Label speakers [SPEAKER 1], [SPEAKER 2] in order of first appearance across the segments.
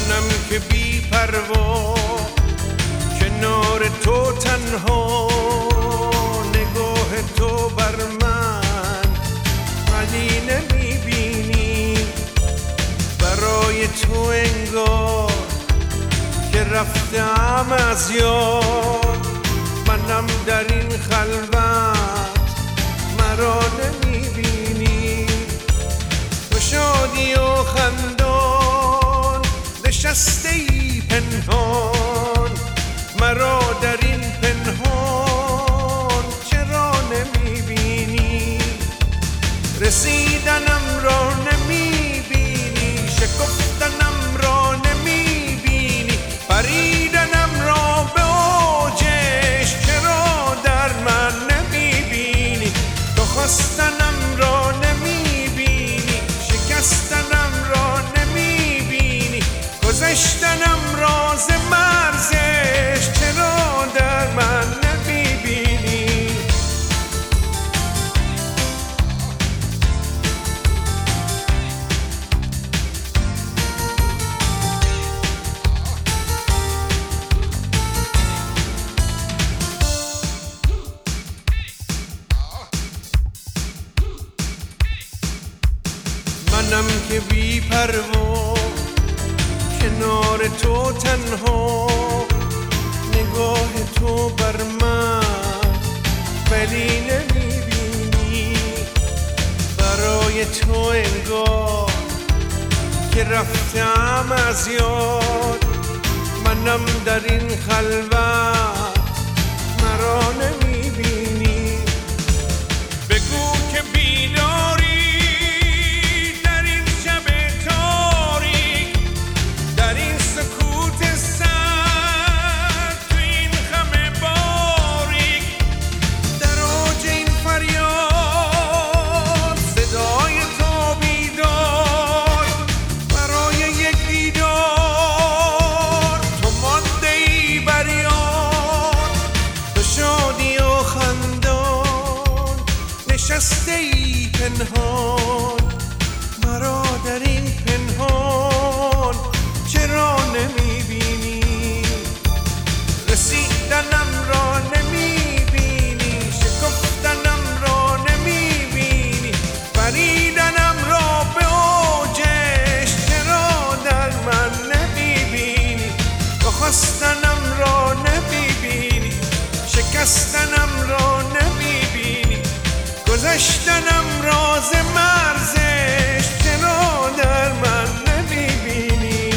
[SPEAKER 1] منم که بی پروا کنار تو تنها، نگاه تو بر من ولی نمیبینی. برای تو انگار که رفتم از یاد، منم در این خلوت مرا نمیبینی. تو شادی و خندان نشسته ای پنهان، مرا در این پنهان چرا نمیبینی؟ رسیدنم را نمیبینی، شکفتنم را نمیبینی، پریدنم را به اوجش چرا در من نمیبینی؟ تو خواستنم را نمیبینی، شکستنم را نمیبینی، گذشتنم راز مرزش چرا در من نمیبینی؟ منم که بی پروا کنار تو تنها، نگاه تو بر من ولی نمیبینی. برای تو انگار که رفتم از یاد، منم در این خلوت مرا نمیبینی. بگو که بیداری نشسته ای پنهان، مرا در این پنهان چرا نمیبینی؟ رسیدنم را نمیبینی، شکفتنم را نمیبینی، پریدنم را به اوجش چرا در من نمیبینی؟ تو خواستنم را نمیبینی، شکستنم را نمیبینی، گذشتنم راز مرزش چرا در من نمیبینی؟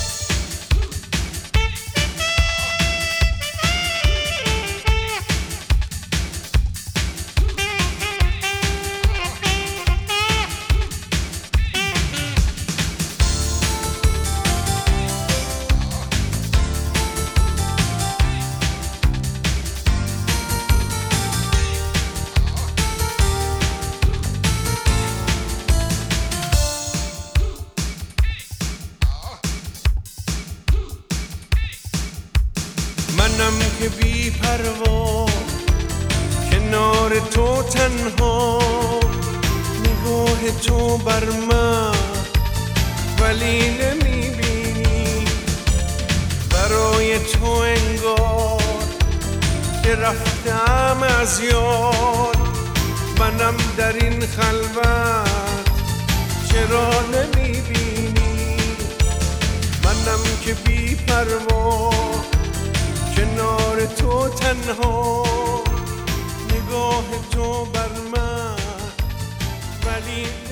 [SPEAKER 1] منم که بی پروا کنار تو تنها، نگاه تو بر من ولی نمیبینی. برای تو انگار که رفتم از یاد، منم در این خلوت چرا نمیبینی؟ منم که بی پروا کنار تو تنها، نگاه تو بر من ولی